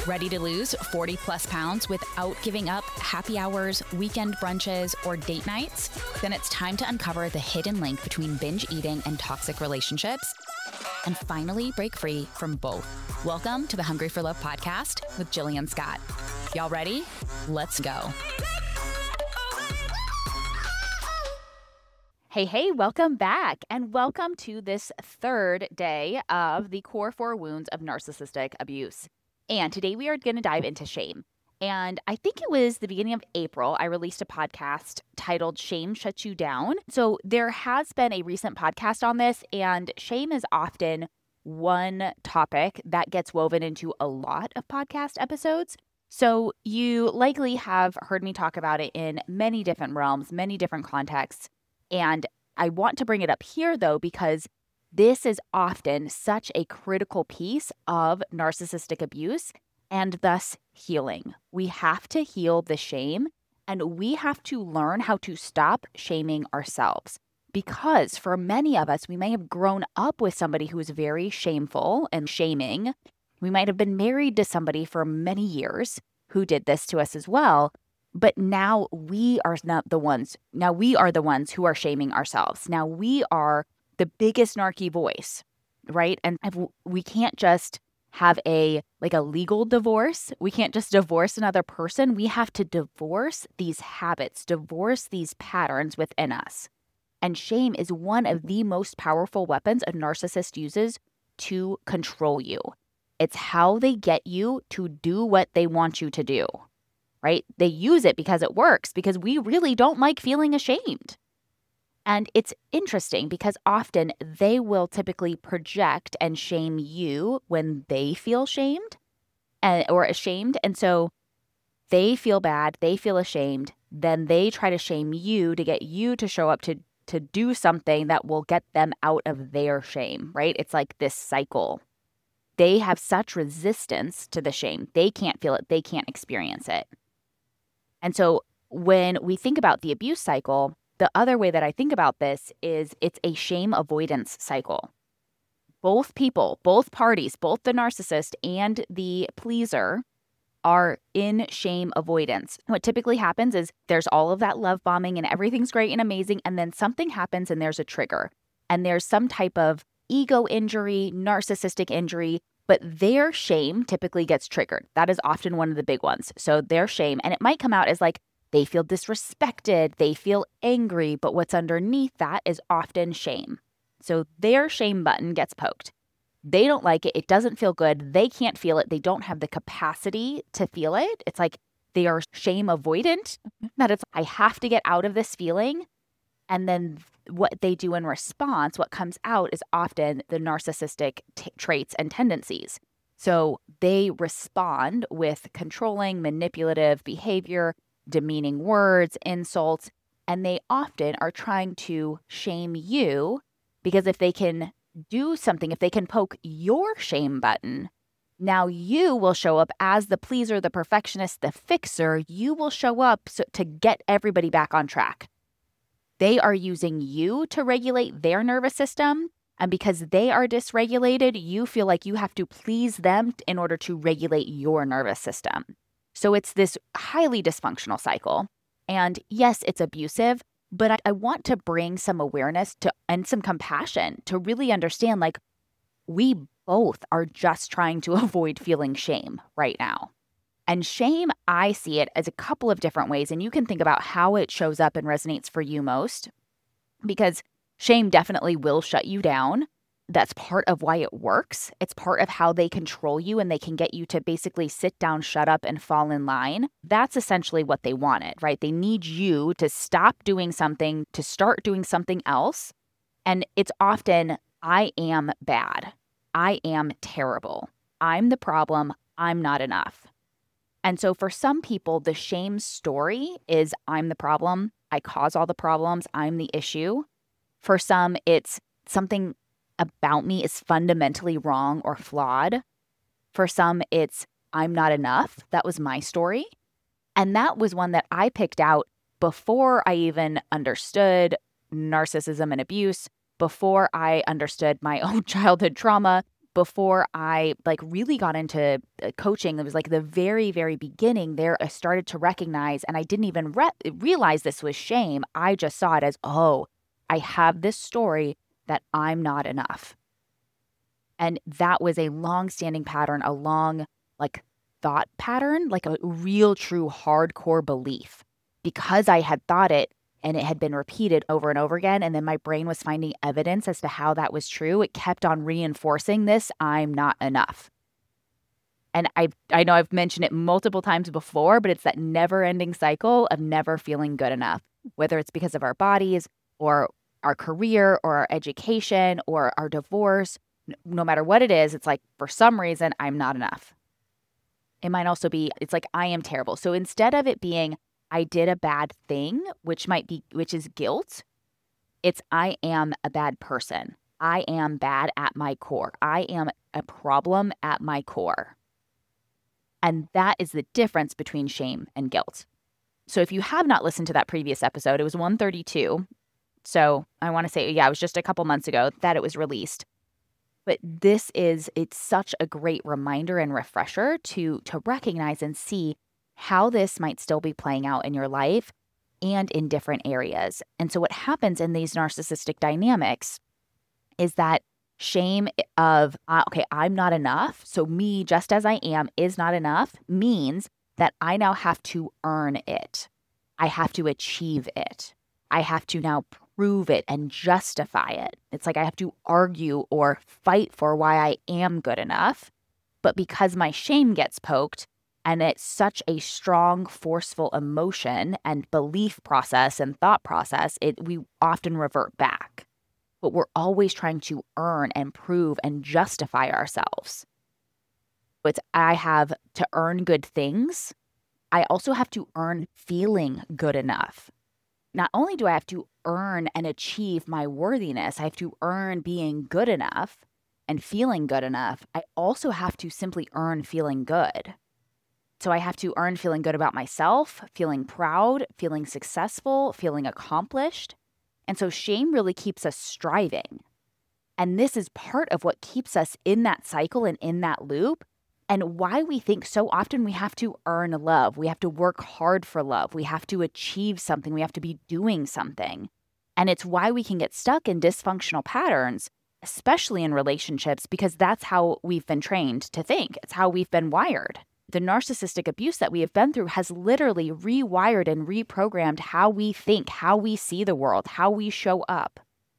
Ready to lose 40 plus pounds without giving up happy hours, weekend brunches, or date nights? Then it's time to uncover the hidden link between binge eating and toxic relationships and finally break free from both. Welcome to the Hungry for Love podcast with Jillian Scott. Y'all ready? Let's go. Hey, welcome back, and welcome to this third day of the core 4 wounds of narcissistic abuse. And today we are going to dive into shame. And I think it was the beginning of April, I released a podcast titled Shame Shuts You Down. So there has been a recent podcast on this, and shame is often one topic that gets woven into a lot of podcast episodes. So you likely have heard me talk about it in many different realms, many different contexts. And I want to bring it up here, though, because this is often such a critical piece of narcissistic abuse and thus healing. We have to heal the shame, and we have to learn how to stop shaming ourselves. Because for many of us, we may have grown up with somebody who is very shameful and shaming. We might have been married to somebody for many years who did this to us as well. But now we are not the ones. Now we are the ones who are shaming ourselves. Now we are the biggest narky voice, right? And we can't just have a legal divorce. We can't just divorce another person. We have to divorce these habits, divorce these patterns within us. And shame is one of the most powerful weapons a narcissist uses to control you. It's how they get you to do what they want you to do, right? They use it because it works, because we really don't like feeling ashamed. And it's interesting because often they will typically project and shame you when they feel shamed or ashamed. And so they feel bad, they feel ashamed, then they try to shame you to get you to show up to do something that will get them out of their shame, right? It's like this cycle. They have such resistance to the shame. They can't feel it. They can't experience it. And so when we think about the abuse cycle, the other way that I think about this is it's a shame avoidance cycle. Both people, both parties, both the narcissist and the pleaser are in shame avoidance. What typically happens is there's all of that love bombing and everything's great and amazing, and then something happens and there's a trigger. And there's some type of ego injury, narcissistic injury, but their shame typically gets triggered. That is often one of the big ones. So their shame, and it might come out as like they feel disrespected, they feel angry, but what's underneath that is often shame. So their shame button gets poked. They don't like it. It doesn't feel good. They can't feel it. They don't have the capacity to feel it. It's like they are shame avoidant. That it's, I have to get out of this feeling. And then what they do in response, what comes out is often the narcissistic traits and tendencies. So they respond with controlling, manipulative behavior, demeaning words, insults, and they often are trying to shame you because if they can do something, if they can poke your shame button, now you will show up as the pleaser, the perfectionist, the fixer. You will show up to get everybody back on track. They are using you to regulate their nervous system. And because they are dysregulated, you feel like you have to please them in order to regulate your nervous system. So it's this highly dysfunctional cycle. And yes, it's abusive, but I want to bring some awareness and some compassion to really understand, like, we both are just trying to avoid feeling shame right now. And shame, I see it as a couple of different ways, and you can think about how it shows up and resonates for you most, because shame definitely will shut you down. That's part of why it works. It's part of how they control you, and they can get you to basically sit down, shut up, and fall in line. That's essentially what they wanted, right? They need you to stop doing something, to start doing something else. And it's often, I am bad. I am terrible. I'm the problem. I'm not enough. And so for some people, the shame story is I'm the problem. I cause all the problems. I'm the issue. For some, it's something about me is fundamentally wrong or flawed. For some, it's I'm not enough. That was my story. And that was one that I picked out before I even understood narcissism and abuse, before I understood my own childhood trauma, before I really got into coaching, it was like the very, very beginning there, I started to recognize, and I didn't even realize this was shame. I just saw it as, oh, I have this story that I'm not enough. And that was a long-standing pattern, a long thought pattern, like a real, true, hardcore belief. Because I had thought it and it had been repeated over and over again, and then my brain was finding evidence as to how that was true, it kept on reinforcing this, I'm not enough. And I know I've mentioned it multiple times before, but it's that never-ending cycle of never feeling good enough, whether it's because of our bodies or our career or our education or our divorce. No matter what it is, it's like, for some reason, I'm not enough. It might also be, it's like, I am terrible. So instead of it being, I did a bad thing, which is guilt, it's, I am a bad person. I am bad at my core. I am a problem at my core. And that is the difference between shame and guilt. So if you have not listened to that previous episode, it was 132. So I want to say, it was just a couple months ago that it was released. But it's such a great reminder and refresher to recognize and see how this might still be playing out in your life and in different areas. And so what happens in these narcissistic dynamics is that shame of, okay, I'm not enough. So me, just as I am, is not enough, means that I now have to earn it. I have to achieve it. I have to now prove it and justify it. It's like I have to argue or fight for why I am good enough. But because my shame gets poked, and it's such a strong, forceful emotion and belief process and thought process, we often revert back. But we're always trying to earn and prove and justify ourselves. It's, I have to earn good things. I also have to earn feeling good enough. Not only do I have to earn and achieve my worthiness, I have to earn being good enough and feeling good enough. I also have to simply earn feeling good. So I have to earn feeling good about myself, feeling proud, feeling successful, feeling accomplished. And so shame really keeps us striving. And this is part of what keeps us in that cycle and in that loop, and why we think so often we have to earn love. We have to work hard for love. We have to achieve something. We have to be doing something. And it's why we can get stuck in dysfunctional patterns, especially in relationships, because that's how we've been trained to think. It's how we've been wired. The narcissistic abuse that we have been through has literally rewired and reprogrammed how we think, how we see the world, how we show up.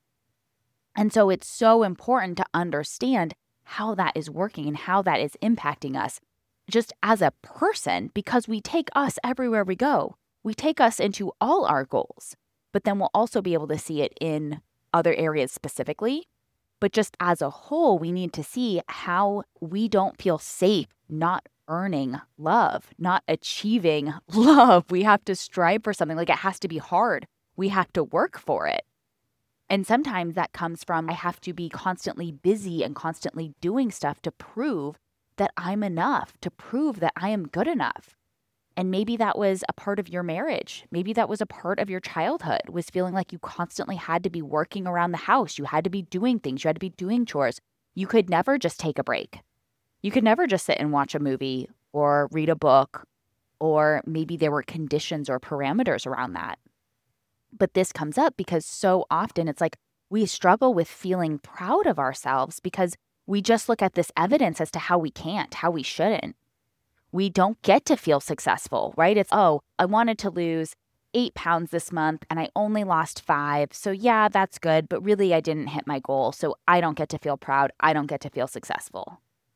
And so it's so important to understand how that is working and how that is impacting us just as a person, because we take us everywhere we go. We take us into all our goals, but then we'll also be able to see it in other areas specifically. But just as a whole, we need to see how we don't feel safe not earning love, not achieving love. We have to strive for something. Like, it has to be hard. We have to work for it. And sometimes that comes from, I have to be constantly busy and constantly doing stuff to prove that I'm enough, to prove that I am good enough. And maybe that was a part of your marriage. Maybe that was a part of your childhood, was feeling like you constantly had to be working around the house. You had to be doing things. You had to be doing chores. You could never just take a break. You could never just sit and watch a movie or read a book, or maybe there were conditions or parameters around that. But this comes up because so often it's like we struggle with feeling proud of ourselves because we just look at this evidence as to how we can't, how we shouldn't. We don't get to feel successful, right? It's, oh, I wanted to lose 8 pounds this month and I only lost 5. So yeah, that's good. But really, I didn't hit my goal. So I don't get to feel proud. I don't get to feel successful.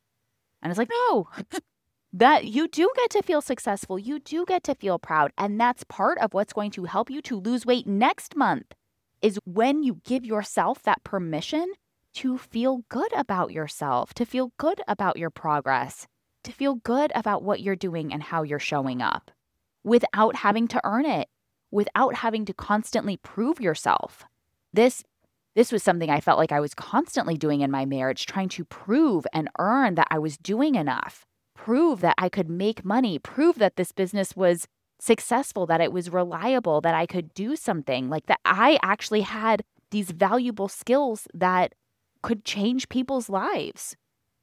And it's like, no, that you do get to feel successful. You do get to feel proud. And that's part of what's going to help you to lose weight next month, is when you give yourself that permission to feel good about yourself, to feel good about your progress, to feel good about what you're doing and how you're showing up, without having to earn it, without having to constantly prove yourself. This was something I felt like I was constantly doing in my marriage, trying to prove and earn that I was doing enough, prove that I could make money, prove that this business was successful, that it was reliable, that I could do something, like that I actually had these valuable skills that could change people's lives.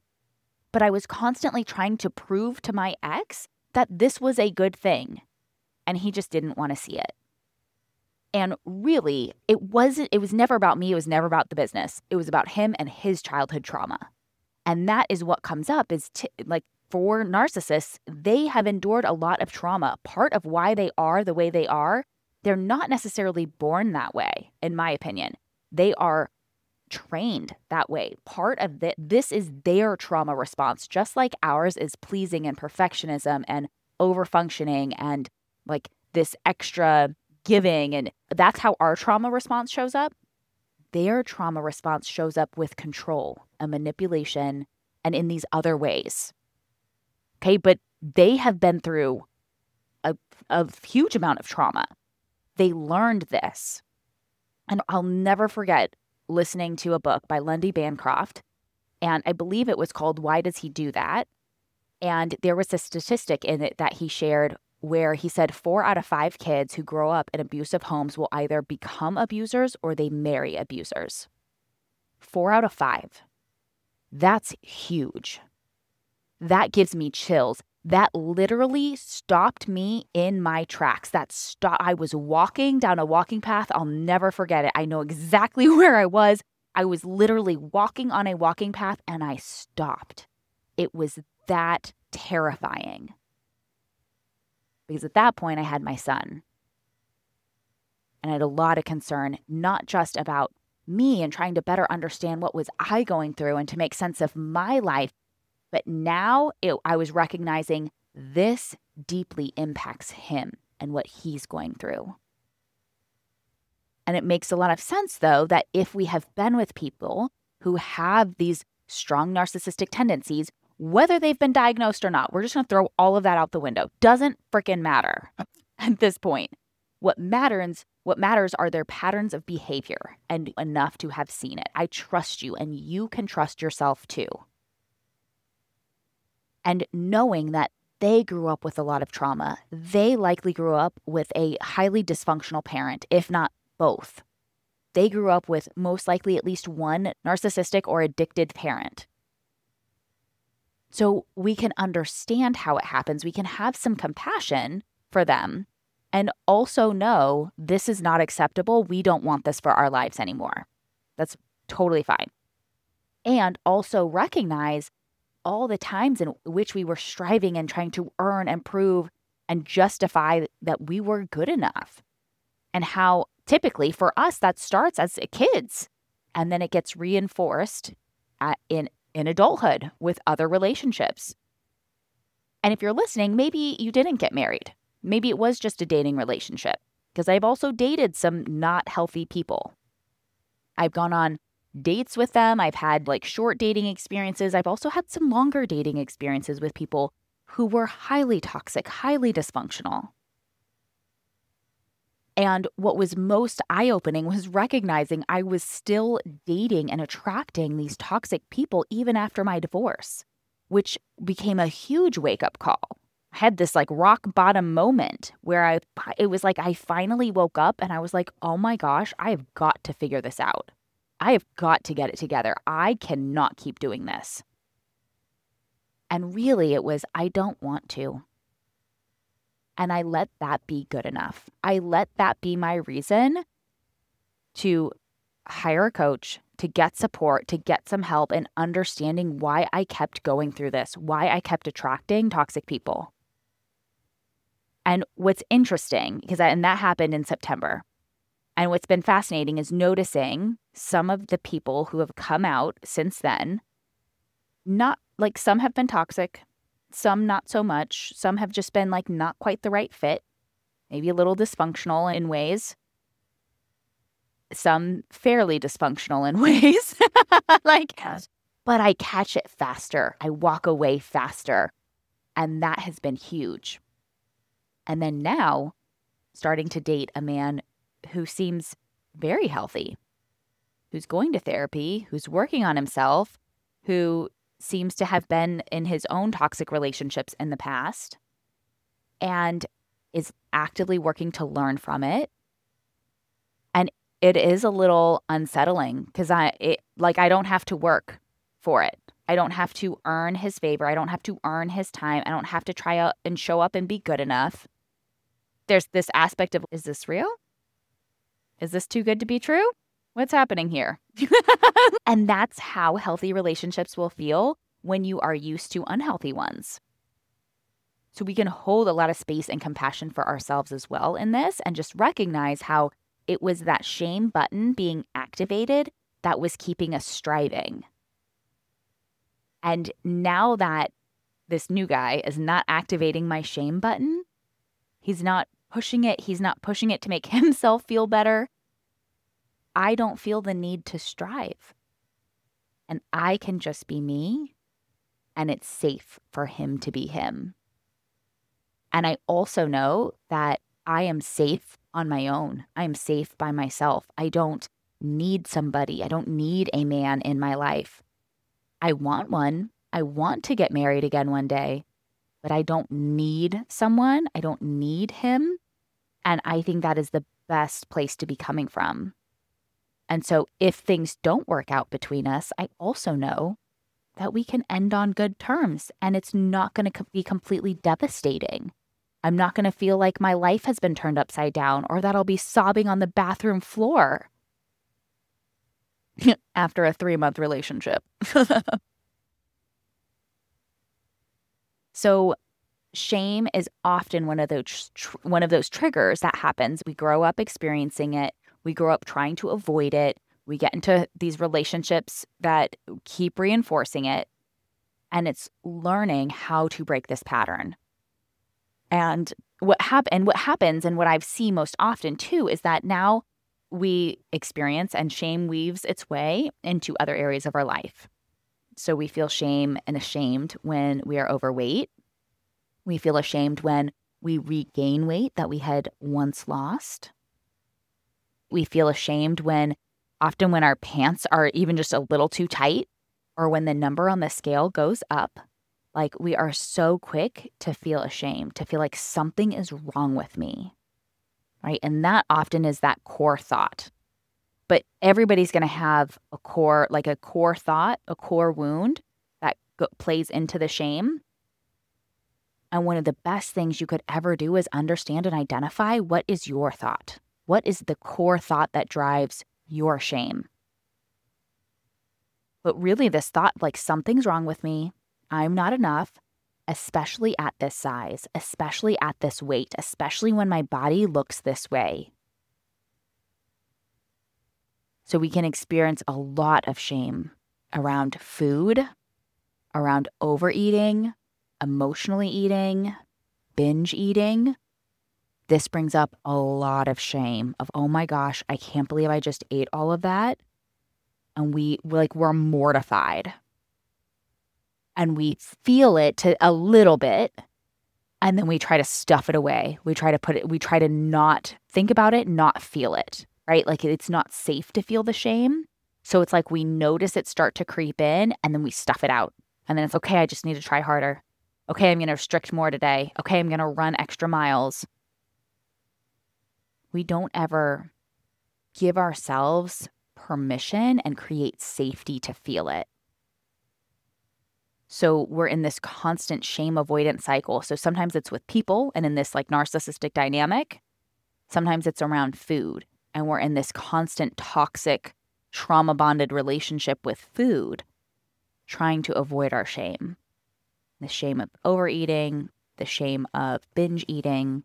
but I was constantly trying to prove to my ex that this was a good thing, and he just didn't want to see it. And really, it was never about me. It was never about the business. It was about him and his childhood trauma. And that is what comes up is like for narcissists, they have endured a lot of trauma. Part of why they are the way they are, they're not necessarily born that way, in my opinion. They are trained that way. Part of this is their trauma response, just like ours is pleasing and perfectionism and overfunctioning and like this extra giving. And that's how our trauma response shows up. Their trauma response shows up with control and manipulation and in these other ways. Okay, but they have been through a huge amount of trauma. They learned this. And I'll never forget listening to a book by Lundy Bancroft, and I believe it was called Why Does He Do That? And there was a statistic in it that he shared where he said 4 out of 5 kids who grow up in abusive homes will either become abusers or they marry abusers. 4 out of 5. That's huge. That gives me chills. That literally stopped me in my tracks. I was walking down a walking path. I'll never forget it. I know exactly where I was. I was literally walking on a walking path and I stopped. It was that terrifying. Because at that point I had my son. And I had a lot of concern, not just about me and trying to better understand what was I going through and to make sense of my life, but now I was recognizing this deeply impacts him and what he's going through. And it makes a lot of sense, though, that if we have been with people who have these strong narcissistic tendencies, whether they've been diagnosed or not, we're just going to throw all of that out the window. Doesn't freaking matter at this point. What matters are their patterns of behavior and enough to have seen it. I trust you, and you can trust yourself too. And knowing that they grew up with a lot of trauma, they likely grew up with a highly dysfunctional parent, if not both. They grew up with most likely at least one narcissistic or addicted parent. So we can understand how it happens. We can have some compassion for them and also know this is not acceptable. We don't want this for our lives anymore. That's totally fine. And also recognize all the times in which we were striving and trying to earn and prove and justify that we were good enough. And how typically for us that starts as kids and then it gets reinforced in adulthood with other relationships. And if you're listening, maybe you didn't get married. Maybe it was just a dating relationship, because I've also dated some not healthy people. I've gone on dates with them. I've had like short dating experiences. I've also had some longer dating experiences with people who were highly toxic, highly dysfunctional. And what was most eye-opening was recognizing I was still dating and attracting these toxic people even after my divorce, which became a huge wake-up call. I had this like rock bottom moment where it was like I finally woke up and I was like, oh my gosh, I have got to figure this out. I have got to get it together. I cannot keep doing this. And really it was, I don't want to. And I let that be good enough. I let that be my reason to hire a coach, to get support, to get some help in understanding why I kept going through this, why I kept attracting toxic people. And what's interesting, and that happened in September. And what's been fascinating is noticing some of the people who have come out since then, not like some have been toxic, some not so much. Some have just been like not quite the right fit, maybe a little dysfunctional in ways. Some fairly dysfunctional in ways. But I catch it faster. I walk away faster. And that has been huge. And then now, starting to date a man who seems very healthy, who's going to therapy, who's working on himself, who seems to have been in his own toxic relationships in the past and is actively working to learn from it. And it is a little unsettling because I don't have to work for it. I don't have to earn his favor. I don't have to earn his time. I don't have to try out and show up and be good enough. There's this aspect of, is this real? Is this too good to be true? What's happening here? And that's how healthy relationships will feel when you are used to unhealthy ones. So we can hold a lot of space and compassion for ourselves as well in this, and just recognize how it was that shame button being activated that was keeping us striving. And now that this new guy is not activating my shame button, he's not pushing it to make himself feel better, I don't feel the need to strive. And I can just be me, and it's safe for him to be him. And I also know that I am safe on my own. I am safe by myself. I don't need somebody. I don't need a man in my life. I want one. I want to get married again one day, but I don't need someone. I don't need him. And I think that is the best place to be coming from. And so if things don't work out between us, I also know that we can end on good terms, and it's not going to be completely devastating. I'm not going to feel like my life has been turned upside down, or that I'll be sobbing on the bathroom floor after a 3-month relationship. So shame is often one of those triggers that happens. We grow up experiencing it. We grow up trying to avoid it. We get into these relationships that keep reinforcing it. And it's learning how to break this pattern. And what happens and what I've seen most often too is that now we experience, and shame weaves its way into other areas of our life. So we feel shame and ashamed when we are overweight. We feel ashamed when we regain weight that we had once lost. We feel ashamed often when our pants are even just a little too tight, or when the number on the scale goes up. Like, we are so quick to feel ashamed, to feel like something is wrong with me, right? And that often is that core thought. But everybody's going to have a core thought, a core wound that plays into the shame. And one of the best things you could ever do is understand and identify, what is your thought? What is the core thought that drives your shame? But really, this thought, like, something's wrong with me, I'm not enough, especially at this size, especially at this weight, especially when my body looks this way. So we can experience a lot of shame around food, around overeating, emotionally eating, binge eating. This brings up a lot of shame of, oh my gosh, I can't believe I just ate all of that. And we're mortified. And we feel it to a little bit, and then we try to stuff it away. We try to not think about it, not feel it, right? Like, it's not safe to feel the shame. So it's like we notice it start to creep in, and then we stuff it out. And then it's okay, I just need to try harder. Okay, I'm going to restrict more today. Okay, I'm going to run extra miles. We don't ever give ourselves permission and create safety to feel it. So we're in this constant shame avoidance cycle. So sometimes it's with people and in this like narcissistic dynamic. Sometimes it's around food, and we're in this constant toxic trauma bonded relationship with food, trying to avoid our shame. The shame of overeating, the shame of binge eating.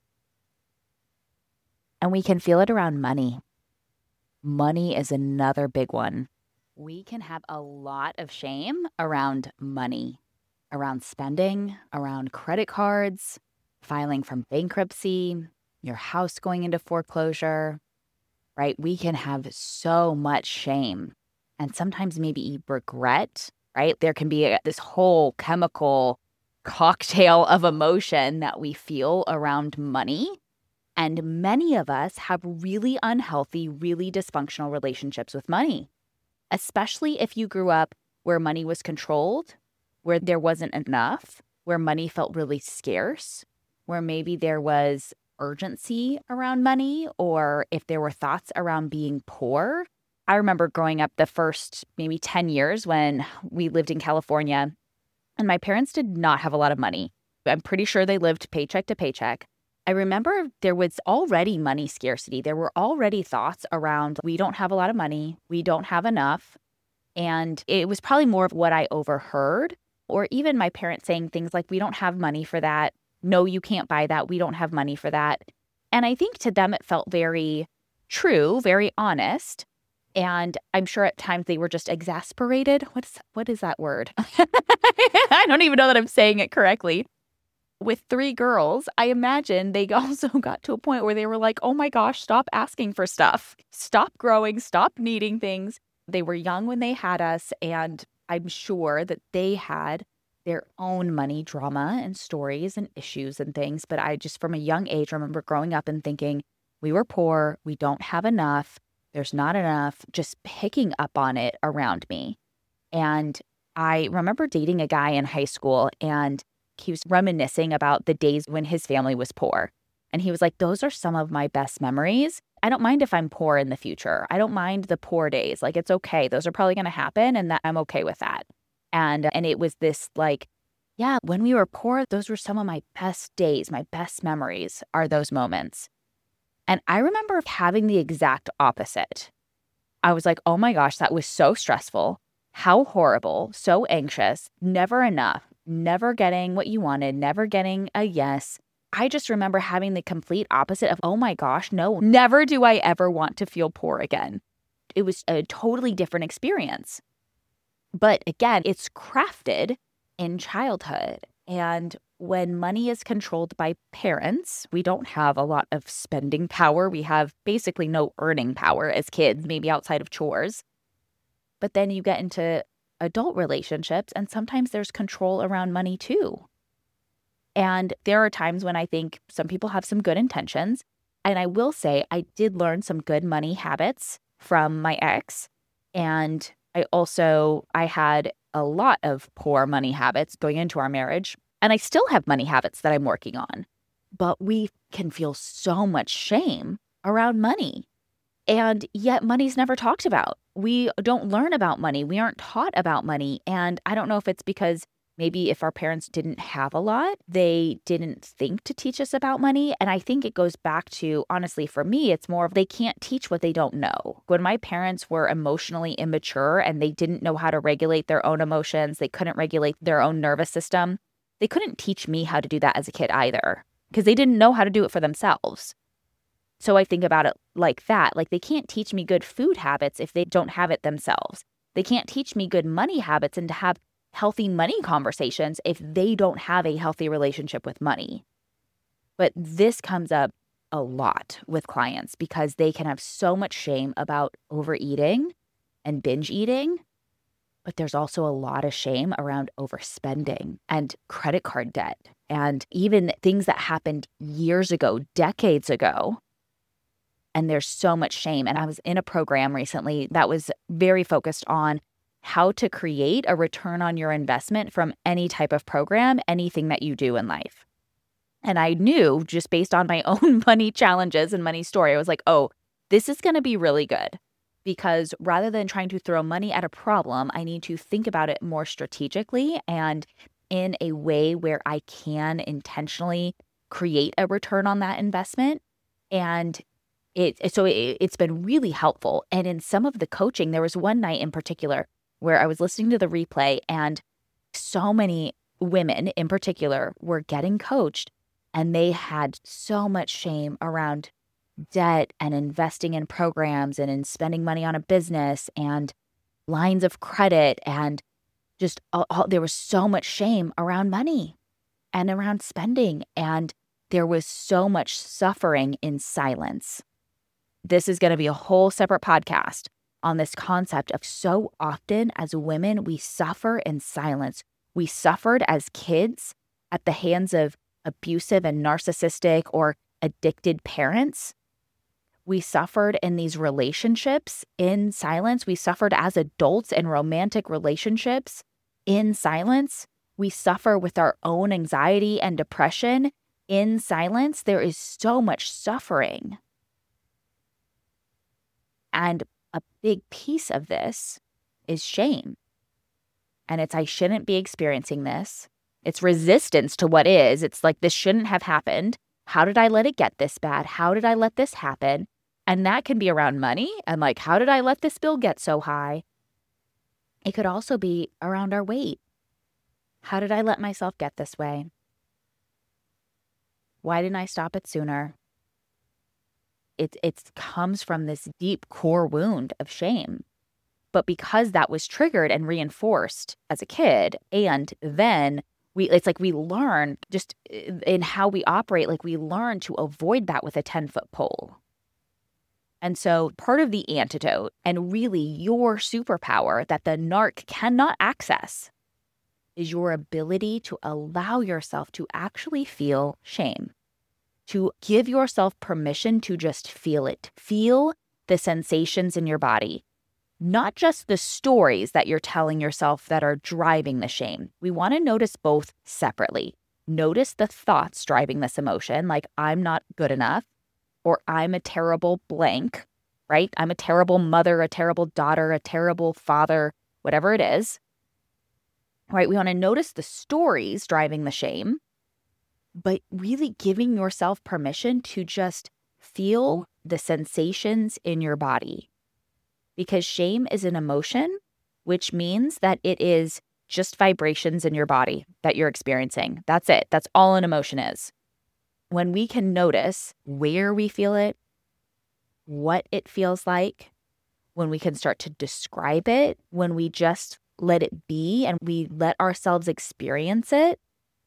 And we can feel it around money. Money is another big one. We can have a lot of shame around money, around spending, around credit cards, filing from bankruptcy, your house going into foreclosure, right? We can have so much shame, and sometimes maybe regret, right? There can be this whole chemical cocktail of emotion that we feel around money. And many of us have really unhealthy, really dysfunctional relationships with money. Especially if you grew up where money was controlled, where there wasn't enough, where money felt really scarce, where maybe there was urgency around money, or if there were thoughts around being poor. I remember growing up the first maybe 10 years when we lived in California, and my parents did not have a lot of money. I'm pretty sure they lived paycheck to paycheck. I remember there was already money scarcity. There were already thoughts around, we don't have a lot of money, we don't have enough. And it was probably more of what I overheard, or even my parents saying things like, we don't have money for that. No, you can't buy that. We don't have money for that. And I think to them, it felt very true, very honest. And I'm sure at times they were just exasperated. What is that word? I don't even know that I'm saying it correctly. With 3 girls, I imagine they also got to a point where they were like, oh my gosh, stop asking for stuff. Stop growing, stop needing things. They were young when they had us, and I'm sure that they had their own money drama and stories and issues and things. But I just, from a young age, remember growing up and thinking, we were poor, we don't have enough, there's not enough, just picking up on it around me. And I remember dating a guy in high school, and he was reminiscing about the days when his family was poor. And he was like, those are some of my best memories. I don't mind if I'm poor in the future. I don't mind the poor days. Like, it's okay. Those are probably going to happen, and that I'm okay with that. And it was this like, yeah, when we were poor, those were some of my best days. My best memories are those moments. And I remember having the exact opposite. I was like, oh my gosh, that was so stressful. How horrible, so anxious, never enough, never getting what you wanted, never getting a yes. I just remember having the complete opposite of, oh my gosh, no, never do I ever want to feel poor again. It was a totally different experience. But again, it's crafted in childhood. And when money is controlled by parents, we don't have a lot of spending power. We have basically no earning power as kids, maybe outside of chores. But then you get into adult relationships, and sometimes there's control around money too. And there are times when I think some people have some good intentions. And I will say I did learn some good money habits from my ex. And I had a lot of poor money habits going into our marriage. And I still have money habits that I'm working on. But we can feel so much shame around money. And yet money's never talked about. We don't learn about money. We aren't taught about money. And I don't know if it's because maybe if our parents didn't have a lot, they didn't think to teach us about money. And I think it goes back to, honestly, for me, it's more of they can't teach what they don't know. When my parents were emotionally immature and they didn't know how to regulate their own emotions, they couldn't regulate their own nervous system, they couldn't teach me how to do that as a kid either, because they didn't know how to do it for themselves. So I think about it like that. Like, they can't teach me good food habits if they don't have it themselves. They can't teach me good money habits and to have healthy money conversations if they don't have a healthy relationship with money. But this comes up a lot with clients because they can have so much shame about overeating and binge eating. But there's also a lot of shame around overspending and credit card debt and even things that happened years ago, decades ago. And there's so much shame. And I was in a program recently that was very focused on how to create a return on your investment from any type of program, anything that you do in life. And I knew just based on my own money challenges and money story, I was like, oh, this is going to be really good. Because rather than trying to throw money at a problem, I need to think about it more strategically and in a way where I can intentionally create a return on that investment. And it's been really helpful. And in some of the coaching, there was one night in particular where I was listening to the replay, and so many women in particular were getting coached, and they had so much shame around debt and investing in programs and in spending money on a business and lines of credit, and just there was so much shame around money and around spending, and there was so much suffering in silence. This is going to be a whole separate podcast on this concept of so often as women, we suffer in silence. We suffered as kids at the hands of abusive and narcissistic or addicted parents. We suffered in these relationships in silence. We suffered as adults in romantic relationships in silence. We suffer with our own anxiety and depression in silence. There is so much suffering. And a big piece of this is shame. And it's I shouldn't be experiencing this. It's resistance to what is. It's like, this shouldn't have happened. How did I let it get this bad? How did I let this happen? And that can be around money and like, how did I let this bill get so high? It could also be around our weight. How did I let myself get this way? Why didn't I stop it sooner? It comes from this deep core wound of shame. But because that was triggered and reinforced as a kid, and then it's like we learn just in how we operate, like we learn to avoid that with a 10-foot pole. And so part of the antidote, and really your superpower that the narc cannot access, is your ability to allow yourself to actually feel shame, to give yourself permission to just feel it. Feel the sensations in your body, not just the stories that you're telling yourself that are driving the shame. We want to notice both separately. Notice the thoughts driving this emotion, like I'm not good enough, or I'm a terrible blank, right? I'm a terrible mother, a terrible daughter, a terrible father, whatever it is, right? We want to notice the stories driving the shame, but really giving yourself permission to just feel the sensations in your body. Because shame is an emotion, which means that it is just vibrations in your body that you're experiencing. That's it. That's all an emotion is. When we can notice where we feel it, what it feels like, when we can start to describe it, when we just let it be and we let ourselves experience it,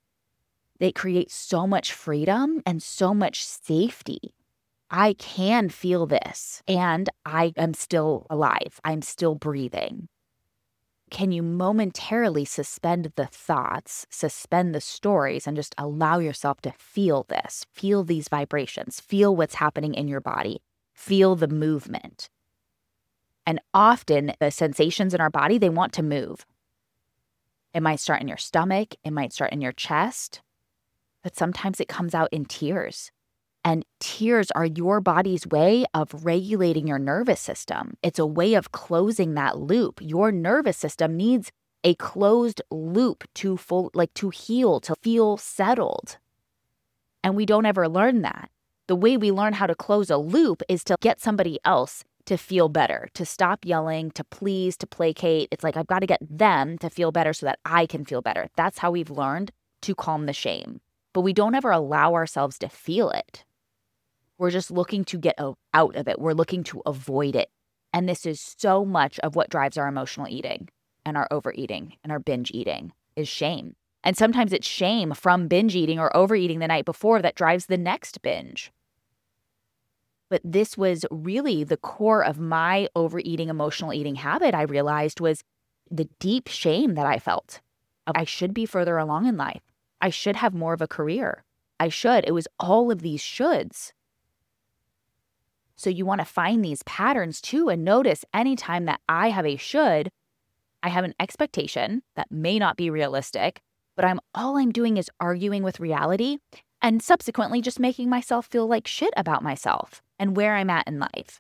it creates so much freedom and so much safety. I can feel this and I am still alive. I'm still breathing. Can you momentarily suspend the thoughts, suspend the stories, and just allow yourself to feel this, feel these vibrations, feel what's happening in your body, feel the movement. And often the sensations in our body, they want to move. It might start in your stomach, it might start in your chest, but sometimes it comes out in tears. And tears are your body's way of regulating your nervous system. It's a way of closing that loop. Your nervous system needs a closed loop to heal, to feel settled. And we don't ever learn that. The way we learn how to close a loop is to get somebody else to feel better, to stop yelling, to please, to placate. It's like, I've got to get them to feel better so that I can feel better. That's how we've learned to calm the shame. But we don't ever allow ourselves to feel it. We're just looking to get out of it. We're looking to avoid it. And this is so much of what drives our emotional eating and our overeating and our binge eating is shame. And sometimes it's shame from binge eating or overeating the night before that drives the next binge. But this was really the core of my overeating, emotional eating habit, I realized, was the deep shame that I felt. I should be further along in life. I should have more of a career. I should. It was all of these shoulds. So you want to find these patterns too and notice anytime that I have a should, I have an expectation that may not be realistic, but all I'm doing is arguing with reality and subsequently just making myself feel like shit about myself and where I'm at in life.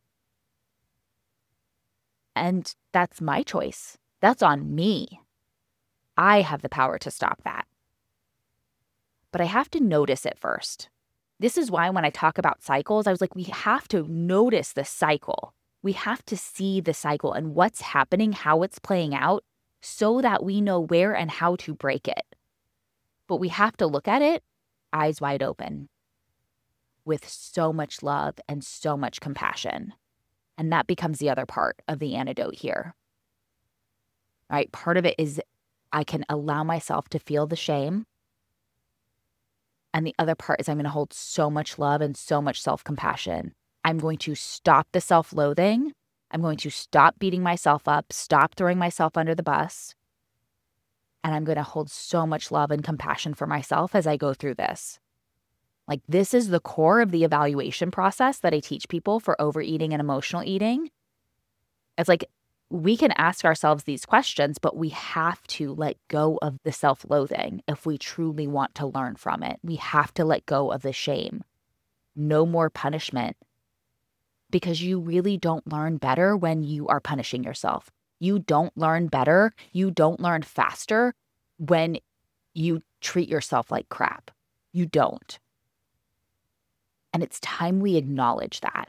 And that's my choice. That's on me. I have the power to stop that. But I have to notice it first. This is why when I talk about cycles, I was like, we have to notice the cycle. We have to see the cycle and what's happening, how it's playing out, so that we know where and how to break it. But we have to look at it eyes wide open with so much love and so much compassion. And that becomes the other part of the antidote here. Right? Part of it is I can allow myself to feel the shame. And the other part is I'm going to hold so much love and so much self-compassion. I'm going to stop the self-loathing. I'm going to stop beating myself up, stop throwing myself under the bus. And I'm going to hold so much love and compassion for myself as I go through this. Like, this is the core of the evaluation process that I teach people for overeating and emotional eating. It's like, we can ask ourselves these questions, but we have to let go of the self-loathing if we truly want to learn from it. We have to let go of the shame. No more punishment. because you really don't learn better when you are punishing yourself. You don't learn better. You don't learn faster when you treat yourself like crap. You don't. And it's time we acknowledge that.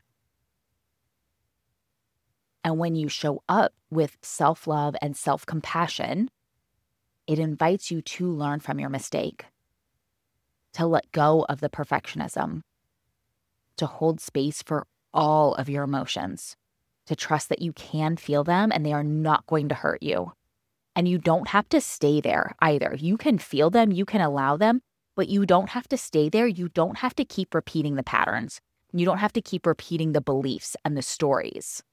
And when you show up with self-love and self-compassion, it invites you to learn from your mistake, to let go of the perfectionism, to hold space for all of your emotions, to trust that you can feel them and they are not going to hurt you. And you don't have to stay there either. You can feel them, you can allow them, but you don't have to stay there. You don't have to keep repeating the patterns. You don't have to keep repeating the beliefs and the stories.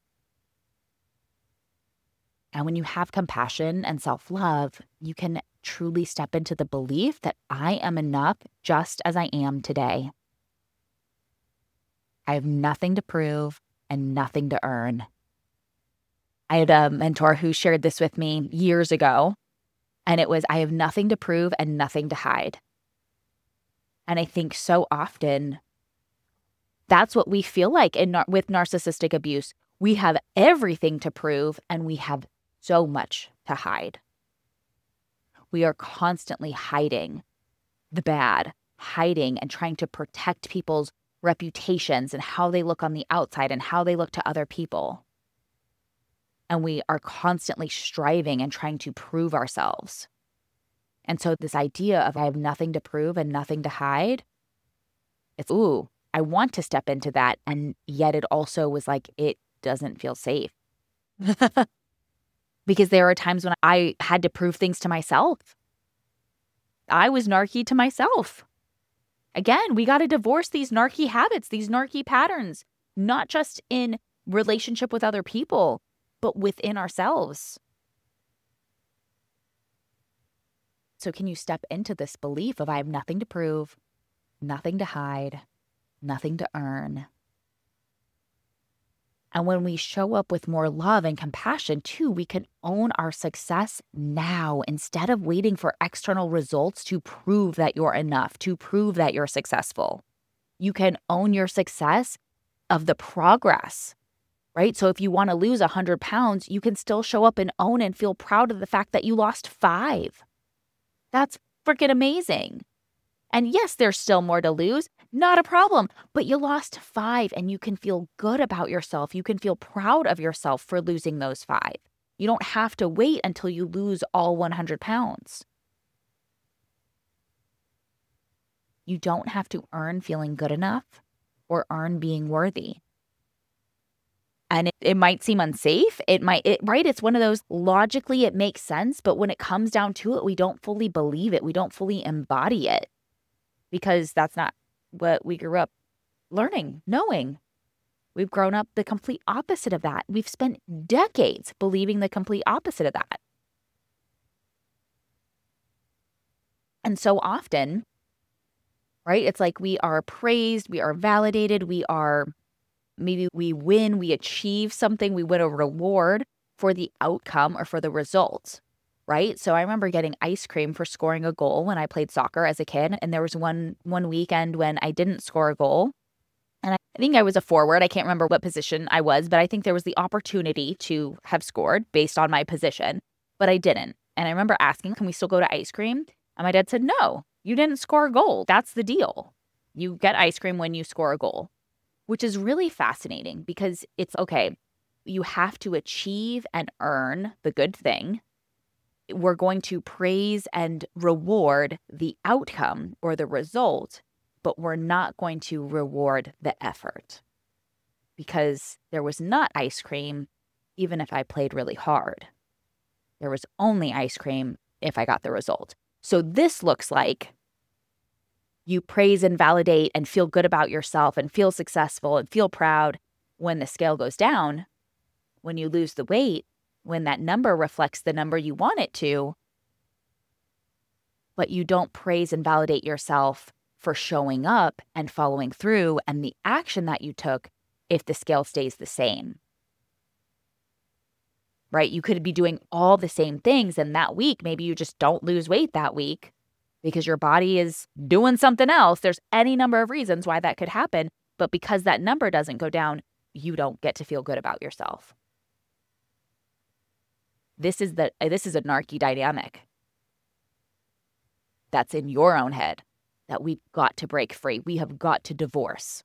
And when you have compassion and self-love, you can truly step into the belief that I am enough just as I am today. I have nothing to prove and nothing to earn. I had a mentor who shared this with me years ago, and it was, I have nothing to prove and nothing to hide. And I think so often that's what we feel like with narcissistic abuse. We have everything to prove and we have so much to hide. We are constantly hiding the bad, hiding and trying to protect people's reputations and how they look on the outside and how they look to other people. And we are constantly striving and trying to prove ourselves. And so this idea of I have nothing to prove and nothing to hide, it's, ooh, I want to step into that. And yet it also was like, it doesn't feel safe. Because there are times when I had to prove things to myself. I was narky to myself. Again, we got to divorce these narky habits, these narky patterns, not just in relationship with other people, but within ourselves. So can you step into this belief of I have nothing to prove, nothing to hide, nothing to earn? And when we show up with more love and compassion too, we can own our success now instead of waiting for external results to prove that you're enough, to prove that you're successful. You can own your success of the progress, right? So if you want to lose 100 pounds, you can still show up and own and feel proud of the fact that you lost 5. That's freaking amazing. And yes, there's still more to lose. Not a problem. But you lost 5 and you can feel good about yourself. You can feel proud of yourself for losing those 5. You don't have to wait until you lose all 100 pounds. You don't have to earn feeling good enough or earn being worthy. And it might seem unsafe. Right? It's one of those, logically it makes sense, but when it comes down to it, we don't fully believe it. We don't fully embody it because that's not what we grew up learning, knowing. We've grown up the complete opposite of that. We've spent decades believing the complete opposite of that. And so often, right, it's like we are praised, we are validated, maybe we win, we achieve something, we win a reward for the outcome or for the results, right? So I remember getting ice cream for scoring a goal when I played soccer as a kid. And there was one weekend when I didn't score a goal. And I think I was a forward. I can't remember what position I was, but I think there was the opportunity to have scored based on my position, but I didn't. And I remember asking, can we still go to ice cream? And my dad said, no, you didn't score a goal. That's the deal. You get ice cream when you score a goal, which is really fascinating because it's okay. You have to achieve and earn the good thing. We're going to praise and reward the outcome or the result, but we're not going to reward the effort because there was not ice cream even if I played really hard. There was only ice cream if I got the result. So this looks like you praise and validate and feel good about yourself and feel successful and feel proud when the scale goes down, when you lose the weight, when that number reflects the number you want it to, but you don't praise and validate yourself for showing up and following through and the action that you took if the scale stays the same. Right? You could be doing all the same things, and that week, maybe you just don't lose weight that week because your body is doing something else. There's any number of reasons why that could happen, but because that number doesn't go down, you don't get to feel good about yourself. This is a narky dynamic that's in your own head that we've got to break free. We have got to divorce.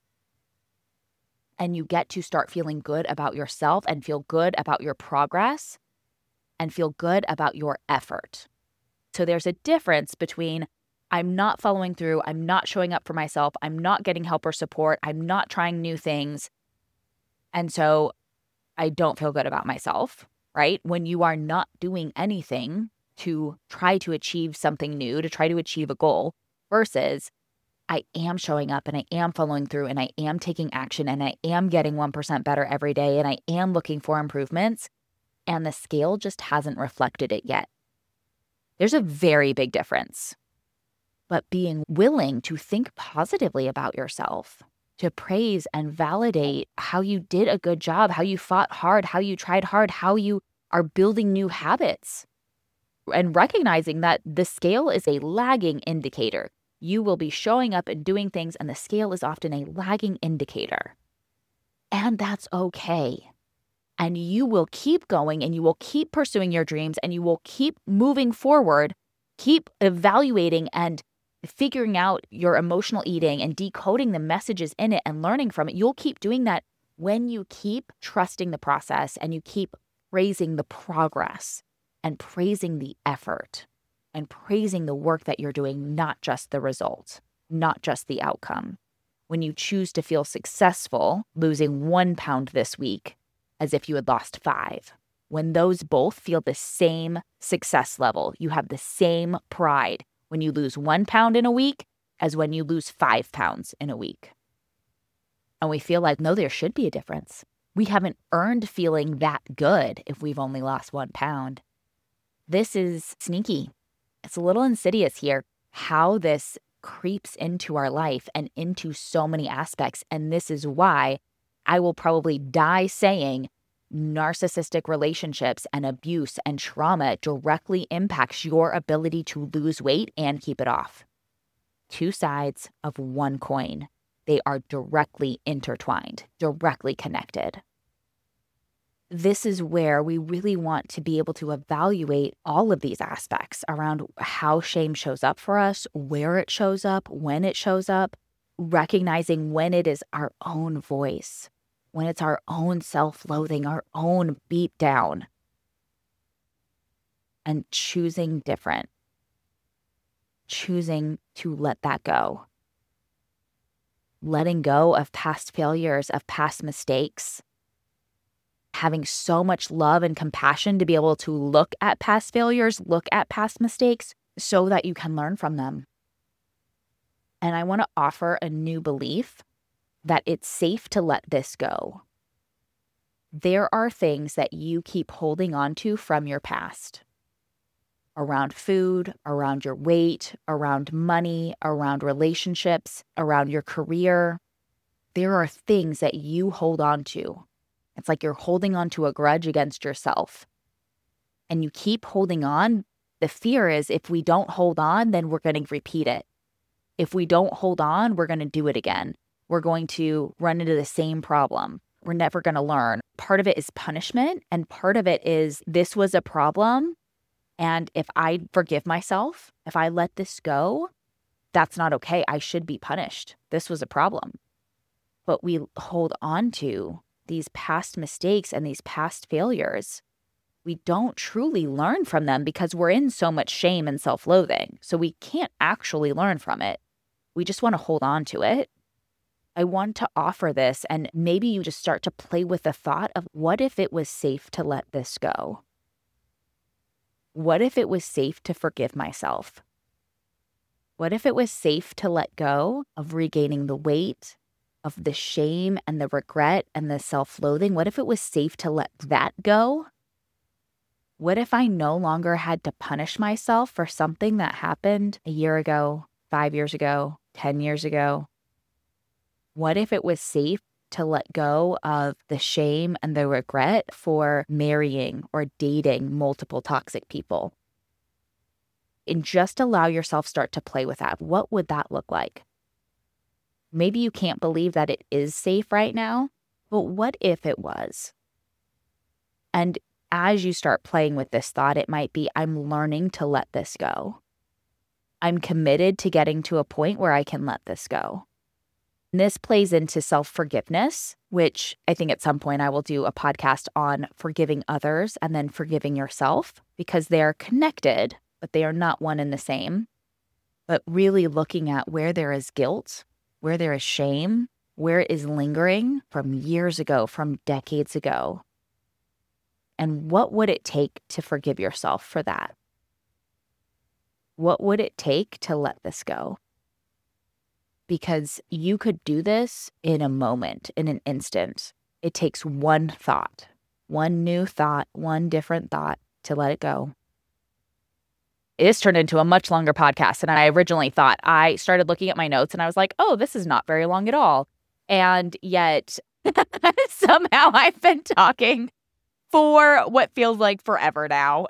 And you get to start feeling good about yourself and feel good about your progress and feel good about your effort. So there's a difference between I'm not following through, I'm not showing up for myself, I'm not getting help or support, I'm not trying new things, and so I don't feel good about myself, right? When you are not doing anything to try to achieve something new, to try to achieve a goal, versus I am showing up and I am following through and I am taking action and I am getting 1% better every day and I am looking for improvements, and the scale just hasn't reflected it yet. There's a very big difference. But being willing to think positively about yourself, to praise and validate how you did a good job, how you fought hard, how you tried hard, how you are building new habits, and recognizing that the scale is a lagging indicator. You will be showing up and doing things, and the scale is often a lagging indicator. And that's okay. And you will keep going and you will keep pursuing your dreams and you will keep moving forward, keep evaluating and figuring out your emotional eating and decoding the messages in it and learning from it. You'll keep doing that when you keep trusting the process and you keep praising the progress and praising the effort and praising the work that you're doing, not just the result, not just the outcome. When you choose to feel successful losing 1 pound this week as if you had lost 5, when those both feel the same success level, you have the same pride when you lose 1 pound in a week as when you lose 5 pounds in a week. And we feel like, no, there should be a difference. We haven't earned feeling that good if we've only lost 1 pound. This is sneaky. It's a little insidious here, how this creeps into our life and into so many aspects. And this is why I will probably die saying narcissistic relationships and abuse and trauma directly impacts your ability to lose weight and keep it off. Two sides of one coin. They are directly intertwined, directly connected. This is where we really want to be able to evaluate all of these aspects around how shame shows up for us, where it shows up, when it shows up, recognizing when it is our own voice, when it's our own self-loathing, our own beat down, and choosing different, choosing to let that go. Letting go of past failures, of past mistakes, having so much love and compassion to be able to look at past failures, look at past mistakes so that you can learn from them. And I want to offer a new belief that it's safe to let this go. There are things that you keep holding on to from your past. Around food, around your weight, around money, around relationships, around your career. There are things that you hold on to. It's like you're holding on to a grudge against yourself. And you keep holding on. The fear is if we don't hold on, then we're going to repeat it. If we don't hold on, we're going to do it again. We're going to run into the same problem. We're never going to learn. Part of it is punishment, and part of it is this was a problem. And if I forgive myself, if I let this go, that's not okay. I should be punished. This was a problem. But we hold on to these past mistakes and these past failures. We don't truly learn from them because we're in so much shame and self-loathing. So we can't actually learn from it. We just want to hold on to it. I want to offer this, and maybe you just start to play with the thought of what if it was safe to let this go? What if it was safe to forgive myself? What if it was safe to let go of regaining the weight, of the shame and the regret and the self-loathing? What if it was safe to let that go? What if I no longer had to punish myself for something that happened a year ago, 5 years ago, 10 years ago? What if it was safe to let go of the shame and the regret for marrying or dating multiple toxic people? And just allow yourself start to play with that. What would that look like? Maybe you can't believe that it is safe right now, But what if it was? And as you start playing with this thought, it might be, I'm learning to let this go. I'm committed to getting to a point where I can let this go. And this plays into self-forgiveness, which I think at some point I will do a podcast on forgiving others and then forgiving yourself, because they are connected, but they are not one and the same. But really looking at where there is guilt, where there is shame, where it is lingering from years ago, from decades ago. And what would it take to forgive yourself for that? What would it take to let this go? Because you could do this in a moment, in an instant. It takes one thought, one new thought, one different thought to let it go. It has turned into a much longer podcast than I originally thought. I started looking at my notes and I was like, oh, this is not very long at all. And yet somehow I've been talking for what feels like forever now.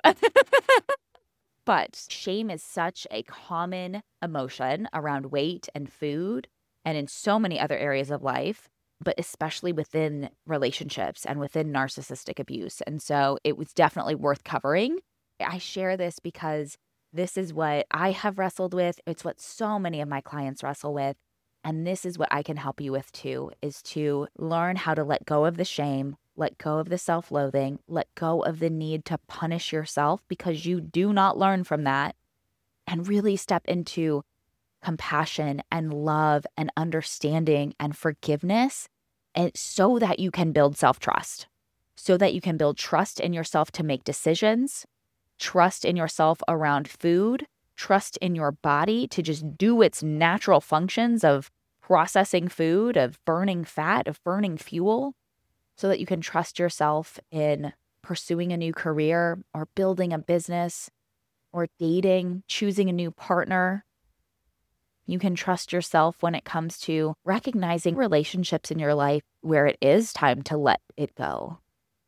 But shame is such a common emotion around weight and food and in so many other areas of life, but especially within relationships and within narcissistic abuse. And so it was definitely worth covering. I share this because this is what I have wrestled with. It's what so many of my clients wrestle with. And this is what I can help you with too, is to learn how to let go of the shame, let go of the self-loathing, let go of the need to punish yourself because you do not learn from that, and really step into compassion and love and understanding and forgiveness, and so that you can build self-trust, so that you can build trust in yourself to make decisions, trust in yourself around food, trust in your body to just do its natural functions of processing food, of burning fat, of burning fuel, so that you can trust yourself in pursuing a new career or building a business or dating, choosing a new partner. You can trust yourself when it comes to recognizing relationships in your life where it is time to let it go.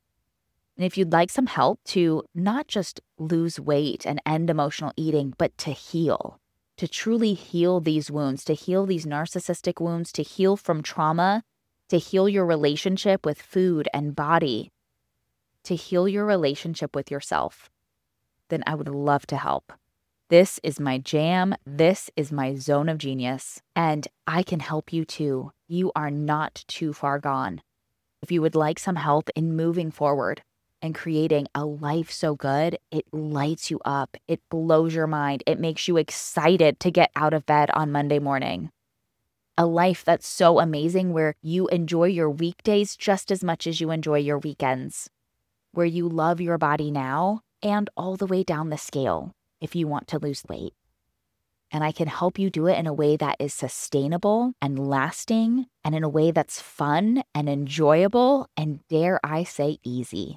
And if you'd like some help to not just lose weight and end emotional eating, but to heal, to truly heal these wounds, to heal these narcissistic wounds, to heal from trauma, to heal your relationship with food and body, to heal your relationship with yourself, then I would love to help. This is my jam. This is my zone of genius, and I can help you too. You are not too far gone. If you would like some help in moving forward and creating a life so good, it lights you up, it blows your mind, it makes you excited to get out of bed on Monday morning. A life that's so amazing where you enjoy your weekdays just as much as you enjoy your weekends, where you love your body now and all the way down the scale if you want to lose weight. And I can help you do it in a way that is sustainable and lasting, and in a way that's fun and enjoyable and, dare I say, easy.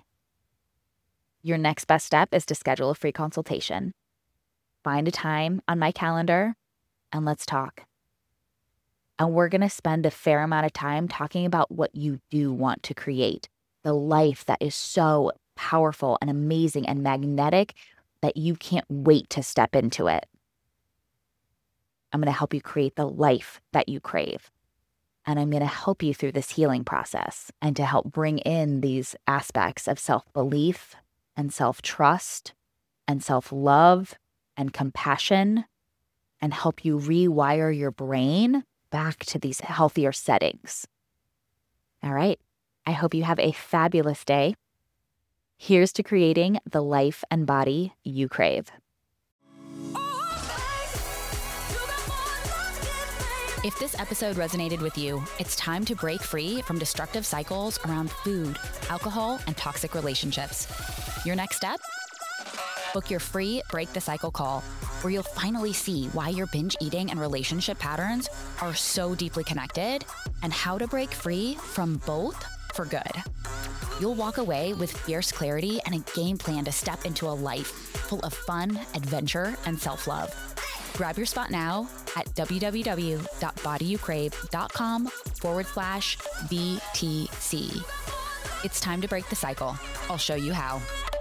Your next best step is to schedule a free consultation. Find a time on my calendar and let's talk. And we're going to spend a fair amount of time talking about what you do want to create, the life that is so powerful and amazing and magnetic that you can't wait to step into it. I'm going to help you create the life that you crave. And I'm going to help you through this healing process and to help bring in these aspects of self-belief and self-trust and self-love and compassion, and help you rewire your brain back to these healthier settings. All right. I hope you have a fabulous day. Here's to creating the life and body you crave. If this episode resonated with you, it's time to break free from destructive cycles around food, alcohol, and toxic relationships. Your next step? Book your free Break the Cycle call, where you'll finally see why your binge eating and relationship patterns are so deeply connected and how to break free from both for good. You'll walk away with fierce clarity and a game plan to step into a life full of fun, adventure, and self-love. Grab your spot now at www.bodyyoucrave.com/BTC. It's time to break the cycle. I'll show you how.